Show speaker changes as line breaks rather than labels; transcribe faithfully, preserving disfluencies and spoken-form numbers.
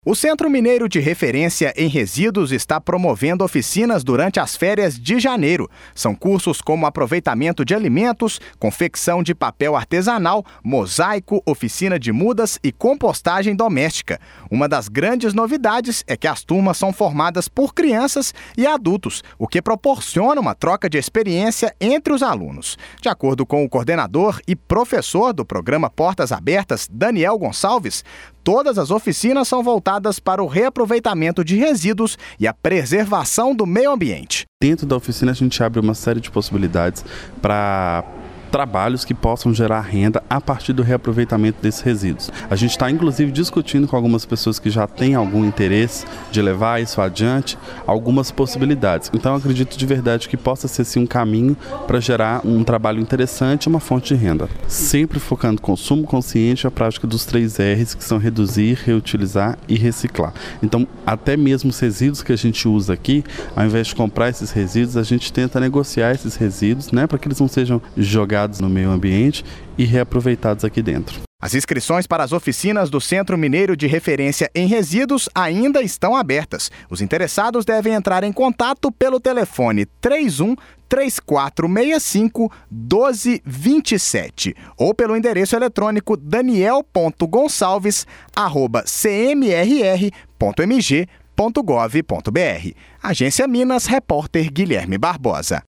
O Centro Mineiro de Referência em Resíduos está promovendo oficinas durante as férias de janeiro. São cursos como aproveitamento de alimentos, confecção de papel artesanal, mosaico, oficina de mudas e compostagem doméstica. Uma das grandes novidades é que as turmas são formadas por crianças e adultos, o que proporciona uma troca de experiência entre os alunos. De acordo com o coordenador e professor do programa Portas Abertas, Daniel Gonçalves, todas as oficinas são voltadas para o reaproveitamento de resíduos e a preservação do meio ambiente.
Dentro da oficina a gente abre uma série de possibilidades para trabalhos que possam gerar renda a partir do reaproveitamento desses resíduos. A gente está inclusive discutindo com algumas pessoas que já têm algum interesse de levar isso adiante, algumas possibilidades. Então eu acredito de verdade que possa ser sim um caminho para gerar um trabalho interessante e uma fonte de renda. Sempre focando consumo consciente e a prática dos três R's, que são reduzir, reutilizar e reciclar. Então até mesmo os resíduos que a gente usa aqui, ao invés de comprar esses resíduos, a gente tenta negociar esses resíduos, né, para que eles não sejam jogados no meio ambiente e reaproveitados aqui dentro.
As inscrições para as oficinas do Centro Mineiro de Referência em Resíduos ainda estão abertas. Os interessados devem entrar em contato pelo telefone três um três quatro seis cinco um dois dois sete ou pelo endereço eletrônico daniel ponto gonçalves arroba c m r r ponto m g ponto gov ponto b r. Agência Minas, repórter Guilherme Barbosa.